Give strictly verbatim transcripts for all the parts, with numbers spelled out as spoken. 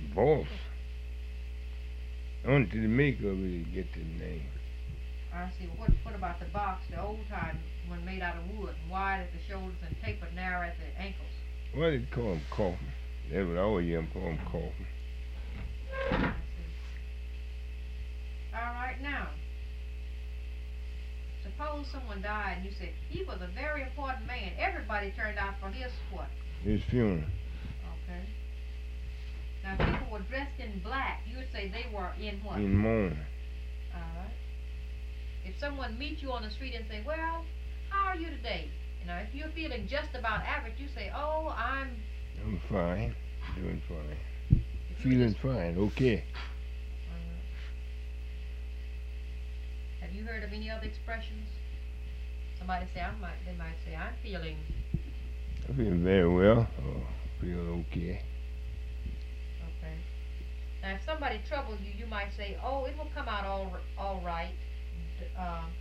boss. Until the maker of it get the name. I see. What what about the box, the old time one made out of wood, wide at the shoulders and tapered narrow at the ankles? What did they call him? Coffin. That's what I always hear him call him coffin. I see. All right, now, suppose someone died and you said he was a very important man. Everybody turned out for his what? His funeral. Okay. Now, if people were dressed in black, you would say they were in what? In mourning. All right. If someone meets you on the street and say, "Well, how are you today?" You know, if you're feeling just about average, you say, "Oh, I'm." I'm fine. Doing fine. If you Feeling just- fine. Okay. Uh, have you heard of any other expressions? Somebody say, I might. They might say, "I'm feeling." I feel very well. Oh, feel okay. Okay. Now, if somebody troubles you, you might say, "Oh, it will come out all r- all right." D- Um,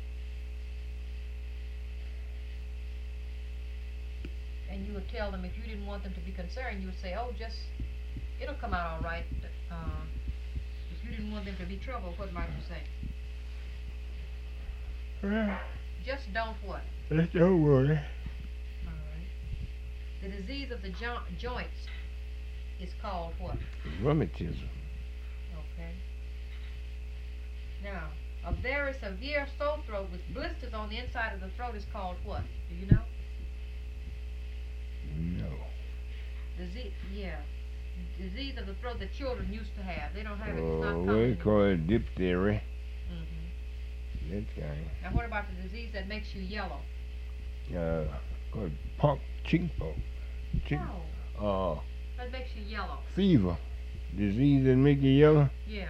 and you would tell them if you didn't want them to be concerned, you would say, "Oh, just it'll come out all right." Uh, if you didn't want them to be troubled, what might you say? Well, Just don't what? let's don't worry. All right. The disease of the jo- joints is called what? Rheumatism. Okay. Now, a very severe sore throat with blisters on the inside of the throat is called what? Do you know? No. Disease, yeah. Disease of the throat that children used to have. They don't have it. It's not Oh, common. we call it diphtheria. hmm That kind. Now, what about the disease that makes you yellow? Uh, called pox, chicken pox. Chicken. No, Uh, that makes you yellow. fever. Disease that make you yellow. Yeah.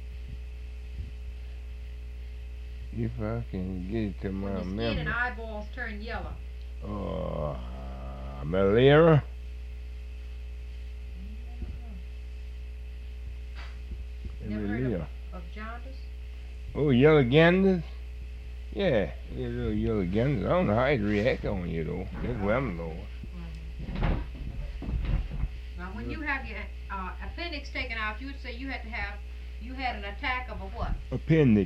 If I can get it to When my your skin and memory. eyeballs turn yellow. Uh, malaria. Never heard Malaria. Of jaundice? Oh, yellow ganders? Yeah, yeah, little yellow ganders. I don't know how it react on you though. That's what I'm knowing. Mhm. Now, when you have your uh, appendix taken out, you would say you had to have, you had an attack of a what? Appendix.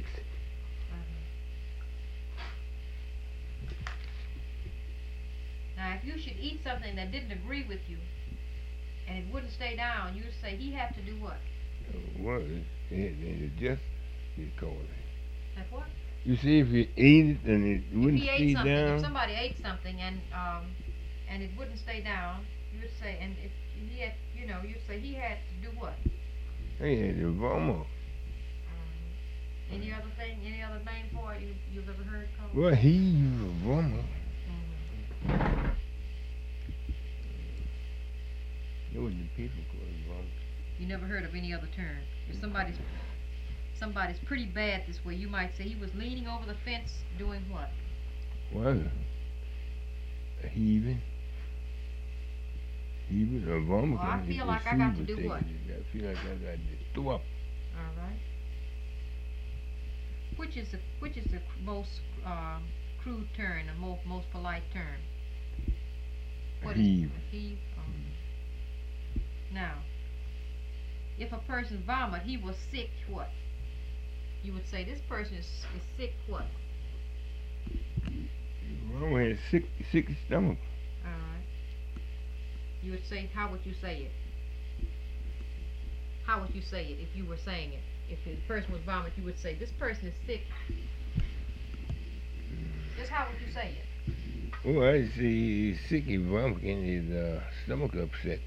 Now, if you should eat something that didn't agree with you, and it wouldn't stay down, you would say he had to do what? What is it? It just you call it. That what? You see, if you ate it and it wouldn't If he ate stay something, down. if somebody ate something and um, and it wouldn't stay down, you would say, and if he had, you know, you'd say he had to do what? Hey, the vomit. Um, any other thing, any other name for it you, you've ever heard called? Well, he used a vomit. Mhm. It was the people called it vomit. You never heard of any other term. If somebody's somebody's pretty bad this way, you might say he was leaning over the fence doing what? Well, a heaving. Heaving or vomit. Well, I and feel it- like the I got to fever do taking what? it. I feel like I got to throw up. All right. Which is the which is the most um, crude term, the most most polite term? What is Heave. heave? Um, now, if a person vomit, he was sick. What? You would say this person is, is sick. What? Well, had sick, sick stomach. All right. You would say, how would you say it? How would you say it if you were saying it? If the person was vomit, you would say, this person is sick. Just how would you say it? Oh, I see he's sick, he vomit, and his uh, stomach upset.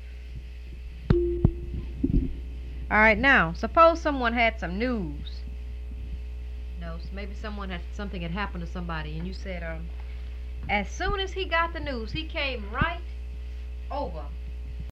All right, now, suppose someone had some news. No, s- maybe someone had something had happened to somebody, and you said, um, as soon as he got the news, he came right over